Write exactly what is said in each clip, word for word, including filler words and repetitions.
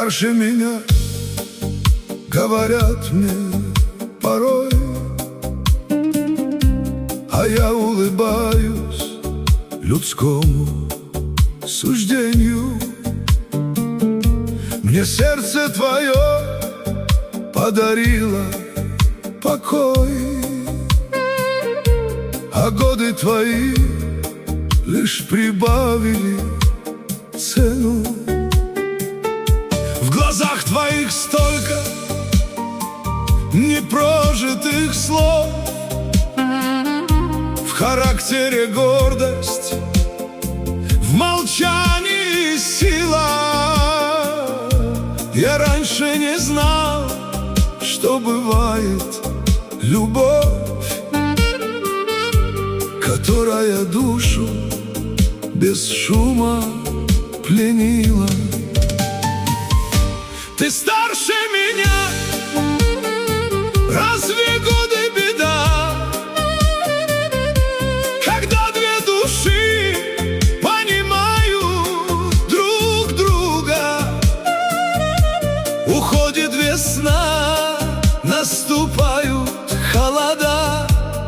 старше меня, говорят мне порой, а я улыбаюсь людскому суждению. Мне сердце твое подарило покой, а годы твои лишь прибавили цену. В глазах твоих столько непрожитых слов, в характере гордость, в молчании сила. Я раньше не знал, что бывает любовь, которая душу без шума пленила. Ты старше меня, разве годы беда? Когда две души понимают друг друга, уходит весна, наступают холода.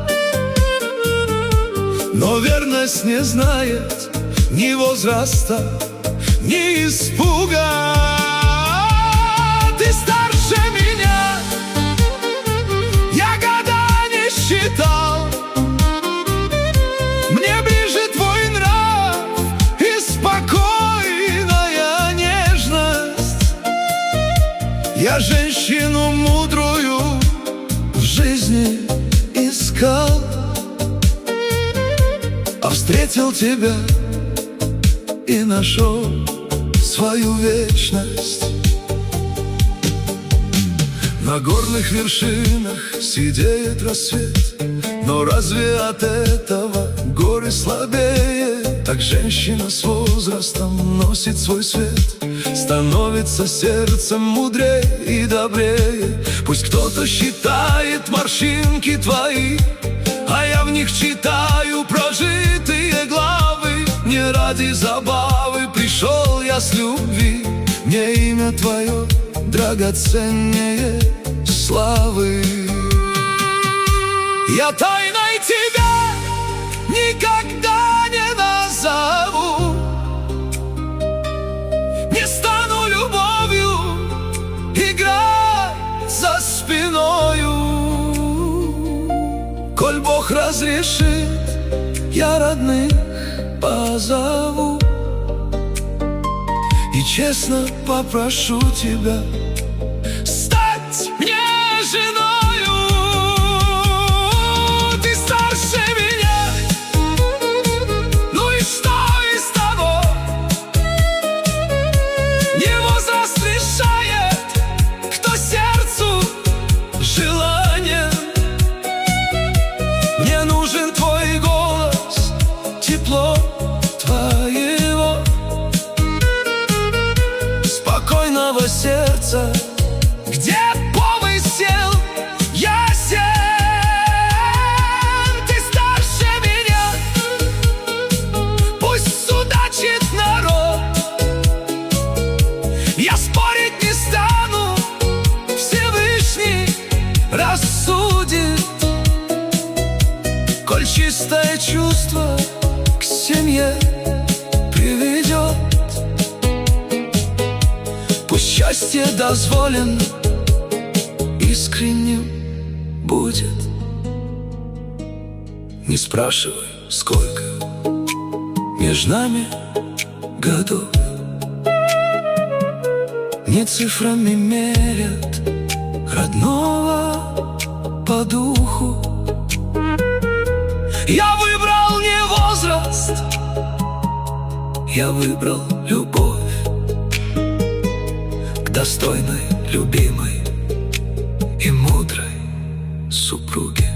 Но верность не знает ни возраста, ни испуга. Ты старше меня, я года не считал. Мне ближе твой нрав и спокойная нежность. Я женщину мудрую в жизни искал, а встретил тебя и нашел свою вечность. На горных вершинах сидеет рассвет, но разве от этого горы слабее? Так женщина с возрастом носит свой свет, становится сердцем мудрее и добрее. Пусть кто-то считает морщинки твои, а я в них читаю прожитые главы. Не ради забавы пришел я с любви, мне имя твое драгоценнее славы. Я тайной тебя никогда не назову, не стану любовью играть за спиною. Коль Бог разрешит, я родных позову и честно попрошу тебя стать мне женою. Ты старше меня, ну и что из того? Не возраст решает, кто сердцу желанен. Мне нужен твой голос, тепло твоего спокойного сердца, где помысел ясен. Ты старше меня, пусть судачит народ, я спорить не стану, Всевышний рассудит. Коль чистое чувство к семье приведет, пусть счастье дозволен искренним будет. Не спрашивай, сколько между нами годов, не цифрами мерят родного по духу. Я выбрал не возраст, я выбрал любовь к достойной, любимой и мудрой супруге.